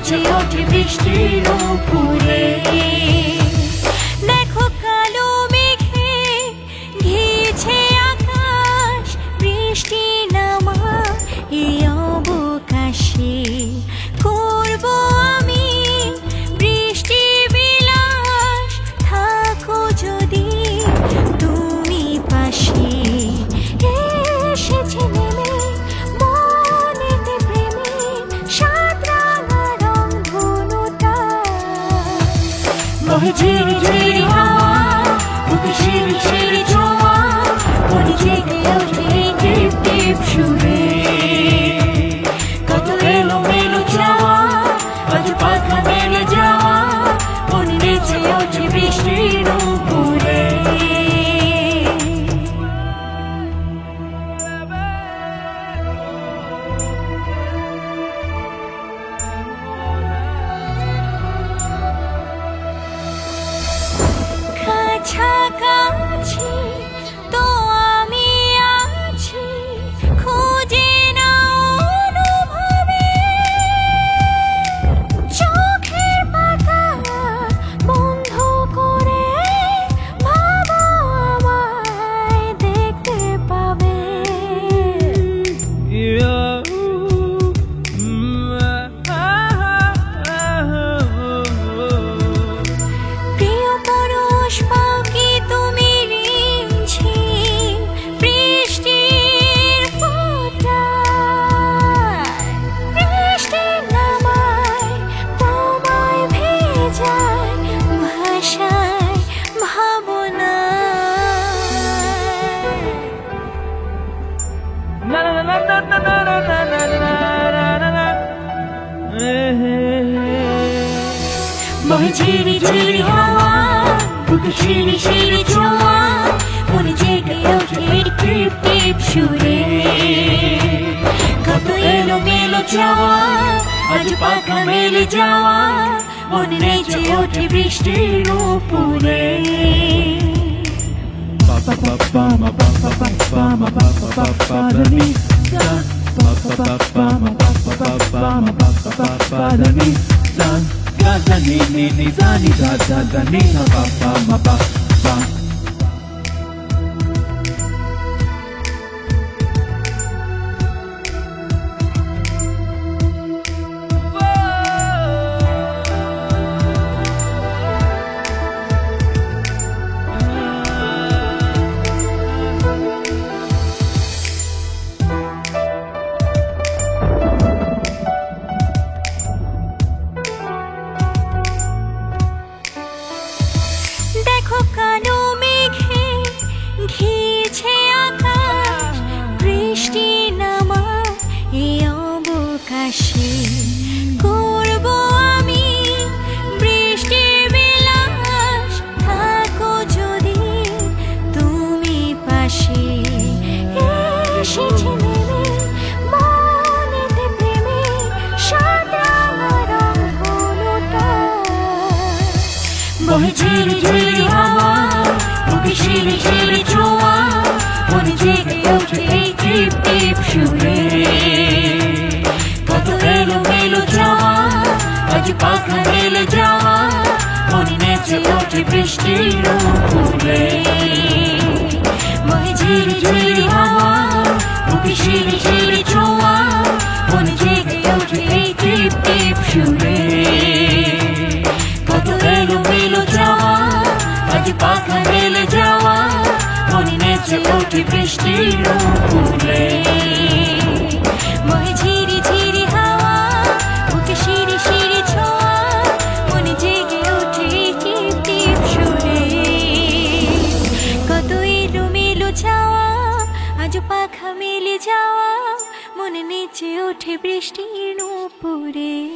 নেচে ওঠে বৃষ্টির উপরে। দেখো কালো মেঘে ঘিরেছে আকাশ, বৃষ্টি নামা এই অবকাশে করবো আমি বৃষ্টি বিলাস। থাকো যদি তুমি পাশে, এসেছে নেমে মনেতে প্রেমে সাত রাঙা রংধনুটা। বহে ঝিরি ঝিরি হাওয়া, বুকে শিরি শিরি ছোঁয়া, মনে জেগে ওঠে টিপ টিপ সুরে। কত এলো মেলো চাওয়া, আজ পাখা মেলে যাওয়া, মনে নেচে ওঠে বৃষ্টির উপরে। কাছাকাছি তো আমি আছি, খুঁজে নাও অনুভবে। চোখের পাতা বন্ধ করে ভাবো আমায় দেখতে পাবে। প্রিয় পরশ পাও কি তুমি রিমঝিম বৃষ্টির ফোঁটায়? বৃষ্টি নামায় তোমায় ভেজায় ভাষায় ভাবনায়। বহে ঝিরি ঝিরি হাওয়া, বুকে শিরি শিরি ছোঁয়া, মনে জেগে ওঠে টিপ টিপ সুরে। কত এলো মেলো চাওয়া, আজ পাখা মেলে যাওয়া, মনে নেচে ওঠে বৃষ্টির উপরে। দেখো কালো মেঘে ঘিরেছে আকাশ, বৃষ্টি নামা এই অবকাশে করবো আমি বৃষ্টি বিলাস। থাকো যদি তুমি পাশে, এসেছে নেমে মনেতে প্রেমে সাত রাঙা রংধনুটা। বহে ঝিরি ঝিরি হাওয়া, বুকে শিরি শিরি ছোঁয়া, মনে জেগে ওঠে টিপ টিপ সুরে। কত এলো মেলো চাওয়া, আজ পাখা মেলে যাওয়া, মনে নেচে ওঠে বৃষ্টির উপরে। বহে ঝিরি ঝিরি হাওয়া, বুকে শিরি শিরি ছোঁয়া, মনে জেগে ওঠে টিপ টিপ সুরে। কত এলো মেলো চাওয়া, আজ পাখা মেলে যাওয়া, মনে নেচে ওঠে বৃষ্টির উপরে। বহে ঝিরি ঝিরি হাওয়া, বুকে শিরি শিরি ছোঁয়া, মনে জেগে ওঠে টিপ টিপ সুরে। কত এলো মেলো চাওয়া, আজ পাখা মেলে যাওয়া, মনে নেচে ওঠে বৃষ্টির উপরে।